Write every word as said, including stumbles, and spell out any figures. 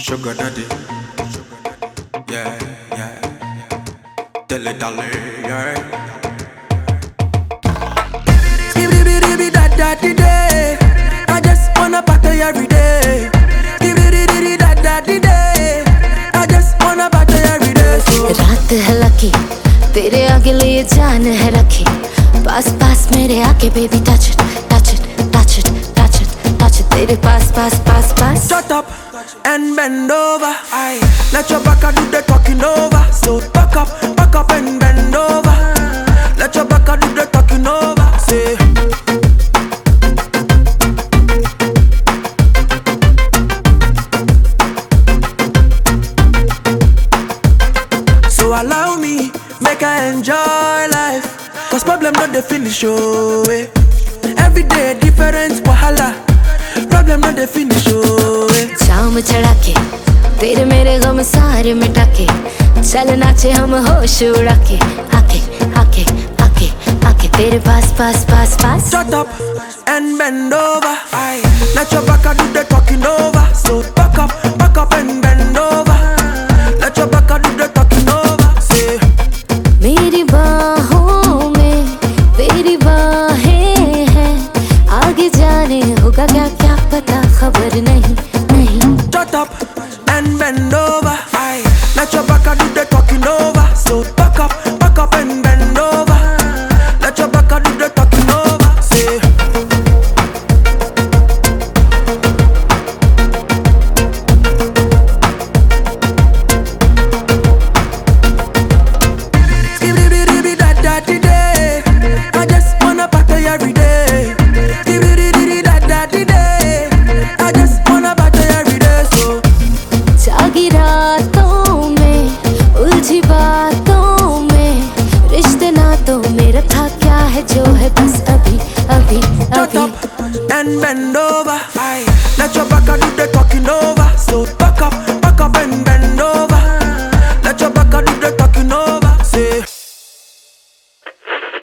Sugar daddy, yeah, yeah, dilly dally, yeah. Skibidi bidi bidi da da di day. I just wanna party every day. Skibidi bidi da da di day. I just wanna party every day. So रात है lucky, तेरे आगे लिए जान है रखी. पास पास मेरे आके baby touch it, touch it, touch it, touch it, touch it. तेरे पास पास पास पास. shut up and bend over. Aye. Let your back do the talking over. So back up, back up and bend over. Let your back do the talking over. Say. So allow me, make I enjoy life. Cause problem not the finish, oh eh. Every day different wahala. Problem not the finish, oh eh. शाम चढ़ा के तेरे मेरे गम सारे मिटा के चल नाचे हम होश उड़ा के आके आके आके आके तेरे पास पास पास पास. Shut up and bend over. Aye. Let your back do the talking over. So back up, back up and bend over. Let your back do the talking over. Say. मेरी बाहों में तेरी बाहें हैं, आगे जाने होगा क्या क्या पता खबर नहीं नहीं. Shut up and bend over. Aye. Let your back do the talking over. So back up, back up and bend over. Let your back do the talking over. Say. Skibidi bidi bidi da da di day. I just wanna party every day. Skibidi bidi da da di day. I just wanna party every day. So जागी रातों में उलझी बातों में रिश्ते नातों में रखा क्या है जो है बस अभी अभी shut अभी. up and bend over. Aye. Let your back do the talking over. So